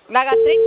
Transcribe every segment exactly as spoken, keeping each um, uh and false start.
¿La gastritis?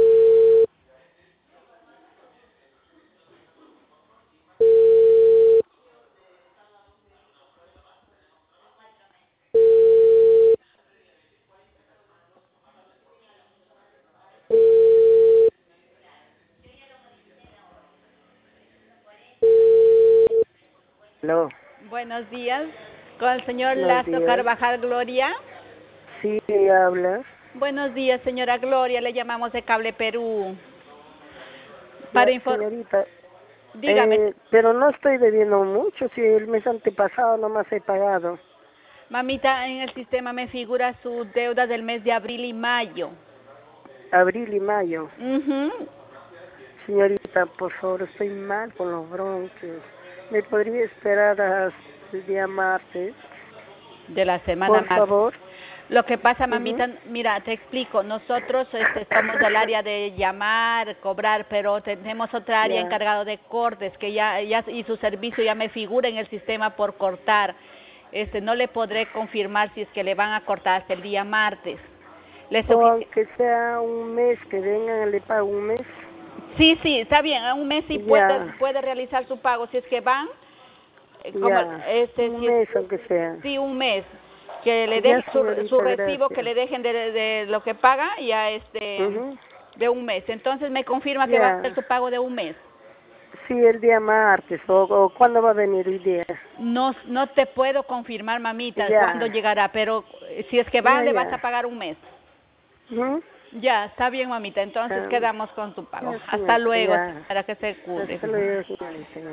Aló, Buenos días, con el señor buenos Lazo días. Carvajal Gloria. Sí, ella habla. Buenos días, señora Gloria, le llamamos de Cable Perú. Para Ya, informar, señorita, dígame, eh, pero no estoy debiendo mucho, si el mes antepasado nomás he pagado. mamita, en el sistema me figura su deuda del mes de abril y mayo. Abril y mayo. Ujú. Señorita, por favor, estoy mal con los bronquios. ¿Me podría esperar hasta el día martes? De la semana Por más. favor. Lo que pasa, Ujú. mamita, mira, te explico, nosotros este, somos del área de llamar, cobrar, pero tenemos otra área Ya. encargada de cortes, que ya, ya y su servicio ya me figura en el sistema por cortar. Este, no le podré confirmar si es que le van a cortar hasta el día martes. Les O ofici- aunque sea un mes, que vengan, le pago un mes. Sí, sí, está bien, a un mes sí puede, Ya, puede realizar su pago, si es que van, eh, como, ya. este, Un si es, mes aunque sea. sí, un mes, que le Ya, dejen su, su señorita, recibo, que gracias. le dejen de, de lo que paga, ya este, Ujú. de un mes. Entonces me confirma que va a hacer Ya. su pago de un mes. Sí, el día martes, o, o ¿cuándo va a venir el día? No, no te puedo confirmar, mamita, cuándo Ya, llegará, pero eh, si es que va, ya, le vas a ya. pagar un mes. Ujú. Ya, está bien, mamita, entonces Ya, quedamos con tu pago. ya, Hasta señorita, luego, ya. para que se cubre. Hasta luego, señorita.